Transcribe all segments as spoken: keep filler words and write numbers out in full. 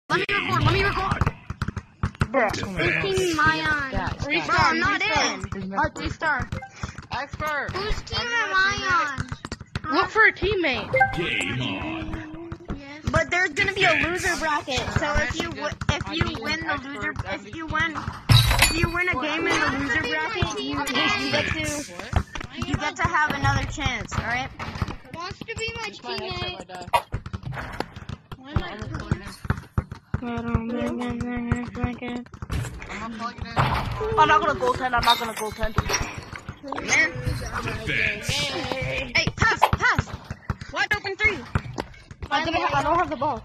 Let me record, let me record. Bro, Who's team am I on? Restart, Bro, I'm not restart. in. Alright, restart. Expert. Whose team am I on? Look for a teammate. Game on. But there's gonna be a loser bracket, so if you w if you win the loser, if you win, if you win a game in the loser bracket, you, you get to you get to have another chance. All right? Wants to be my teammate. Why am I recording? I'm not gonna goaltend. I'm not gonna goaltend. Defense. Hey, pass, pass. Wide open three. I don't have, I don't have the ball.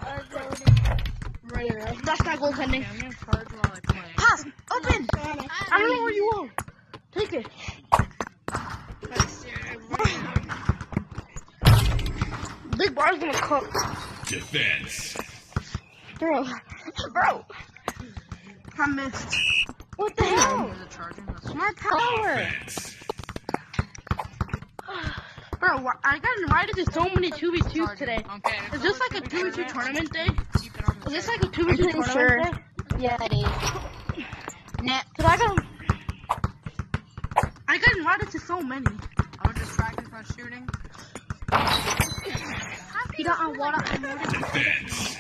That's not goaltending. Pass, open. I don't know where you are. Take it. Big bar's gonna cook. Defense. Bro. Bro. I missed. What the hell? Smart power. Defense. Bro, wh- I got invited to so many two v twos today. Is this like a two v two tournament day? Is this like a two v two tournament sure. day? Yeah, it is. Nah. Cause I got, I got invited to so many. I'm just practice my shooting. You got on water. Defense.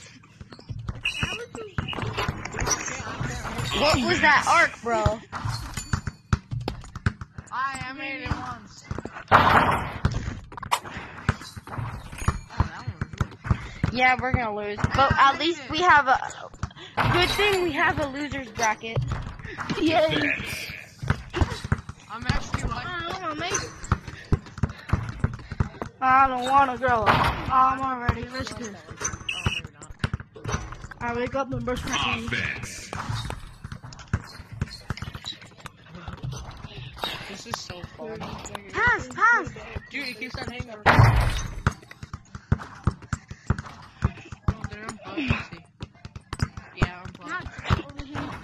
What was that arc, bro? I, I made it once. Yeah, we're gonna lose, but at least we have a good thing. We have a losers bracket. Yay. Defense. I'm actually like, I don't wanna make it. I don't wanna grow up. I'm already risking. I wake up and brush my teeth. Offense. this is so fun. Pass, pass. Dude, it keeps on hanging up. Oh, they're on both. Yeah, I'm both.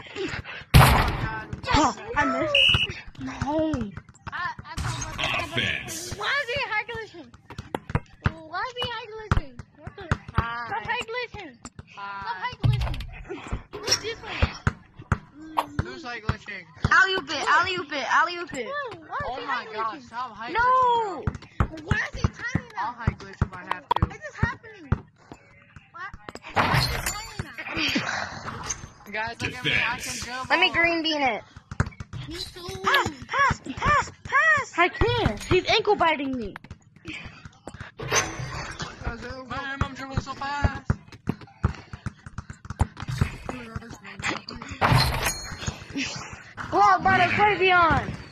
Oh, I missed. No. Offense. Why is he high glitching? Why is he high glitching? What the? Stop high glitching. Stop high glitching. Who's this one? Who's like glitching? Alley oop it, alley oop it, alley oop it. Whoa, why is Oh he my high gosh, glitching? stop high No. glitching, Why is he timing bro. I'll that? high glitch if I have to. What is happening? Why, why is he timing that? Guys, look at me, I can dribble. Let me green bean it. He's so Pass, pass, pass, pass. I can't. He's ankle biting me. Man, I'm dribbling so fast. Block by the Fabian.